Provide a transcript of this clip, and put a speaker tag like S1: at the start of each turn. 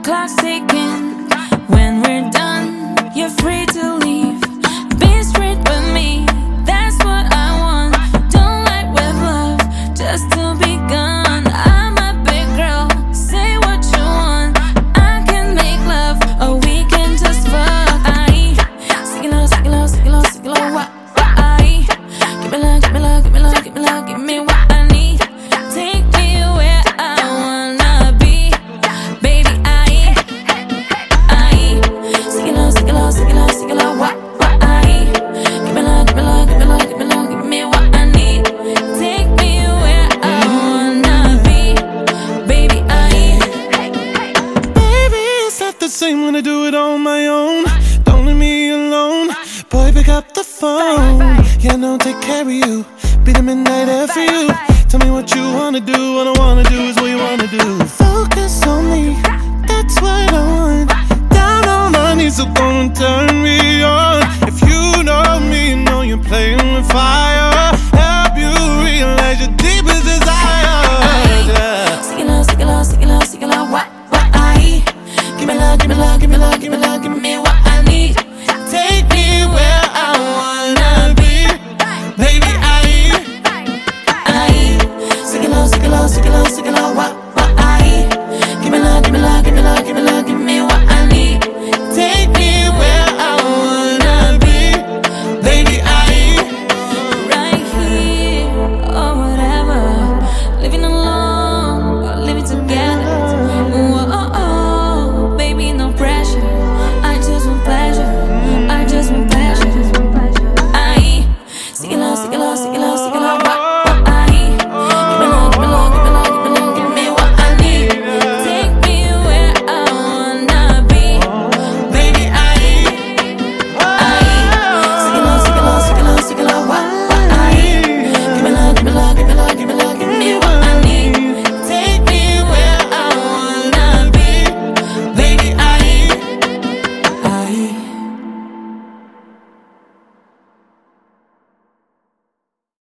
S1: clock's ticking. When we're done, you're free to leave. Be straight with me, that's what I want. Don't like with love, just to be gone. I'm a big girl, say what you want. I can make love, or we can just fuck. Sing it low, sing it low, sing it low, sing it low. What? Give me love, give me love, give me love, give me love, give me what I need. Take me where I wanna be, baby. Sing it low, sing it low, sing it low, sing it low. What? Give me love, give me love, give me love, give me love, give me what I need. Take me where I wanna be, baby.
S2: Baby, it's not the same when I do it on my own. Don't leave me alone. Boy, pick up the phone. Yeah, no, take care of you. Be the midnight air for you. Tell me what you wanna do. What I wanna do is what you wanna do. Focus on me, that's what I want. Down on my knees, so go and turn